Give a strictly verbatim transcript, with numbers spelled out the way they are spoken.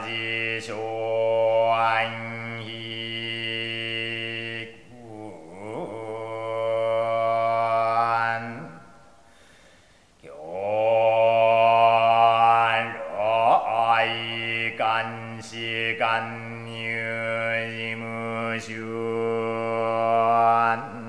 之所以观，有来干是干有无修。